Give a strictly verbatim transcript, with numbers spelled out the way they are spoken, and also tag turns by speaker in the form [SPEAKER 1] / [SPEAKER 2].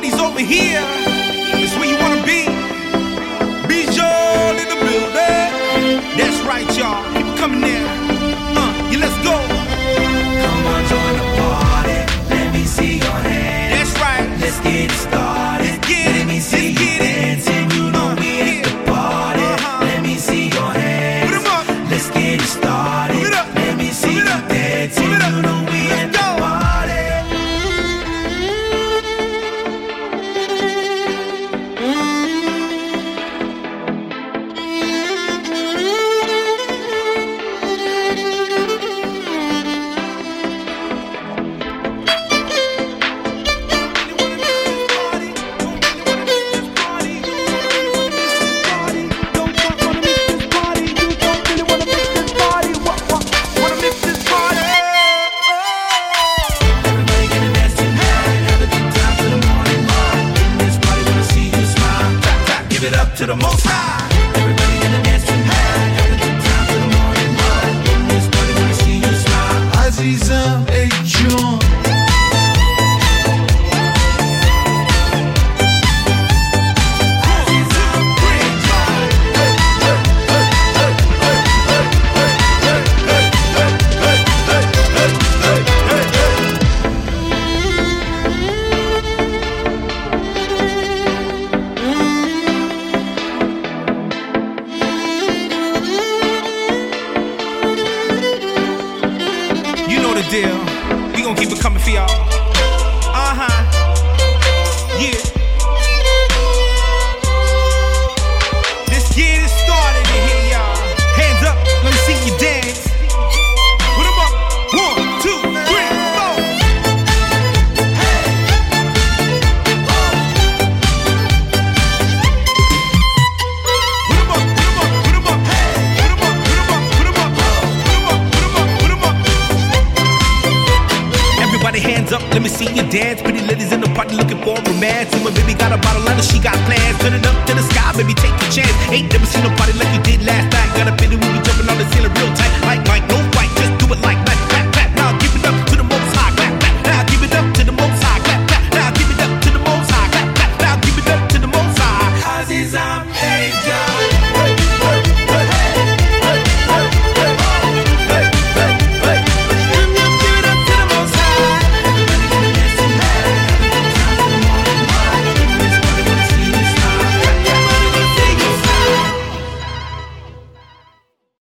[SPEAKER 1] party's over here. It's where you wanna be. Be Joel in the building. That's right, y'all. Keep it coming there. Uh, yeah, let's go.
[SPEAKER 2] Come on, join the party. Let me see your hands.
[SPEAKER 1] That's right.
[SPEAKER 2] Let's get it started.
[SPEAKER 1] Let's get
[SPEAKER 2] Let
[SPEAKER 1] it.
[SPEAKER 2] me see
[SPEAKER 1] Let's
[SPEAKER 2] you
[SPEAKER 1] get it.
[SPEAKER 2] dancing. You know
[SPEAKER 1] Uh,
[SPEAKER 2] we
[SPEAKER 1] yeah.
[SPEAKER 2] at the party.
[SPEAKER 1] Uh-huh.
[SPEAKER 2] Let me see your hands.
[SPEAKER 1] Put 'em up.
[SPEAKER 2] Let's get it started.
[SPEAKER 1] Put it up.
[SPEAKER 2] Let me see
[SPEAKER 1] Put it
[SPEAKER 2] you
[SPEAKER 1] up.
[SPEAKER 2] dancing.
[SPEAKER 1] Put it up.
[SPEAKER 2] You know we
[SPEAKER 1] Let's
[SPEAKER 2] at the
[SPEAKER 1] go.
[SPEAKER 2] party. Everybody gonna dance tonight. Have a good time till the morning light. In this party, wanna see you smile. Clap, clap, give it up to the most high. Everybody gonna dance tonight. Have a good time till the morning light. In this party, wanna see you smile.
[SPEAKER 3] عزیزم ای جون
[SPEAKER 1] You know the deal. We gon' keep it coming for y'all. Uh-huh. Yeah. Let's get it started in here, y'all. Hands up, let me see you dance. Put 'em up. One, two, three, four. Put 'em up, put 'em up, put 'em up. Put 'em up, put 'em up, put 'em up. Put 'em up, put 'em up, put 'em up. Everybody hands up, let me see you dance. Pretty ladies in the party looking for romance. And my baby got a bottle and she got plans. Turn it up to the sky, baby, take a chance. Ain't never seen a party like you did last night. Got a feeling we be jumping on the ceiling real tight. Like Mike, no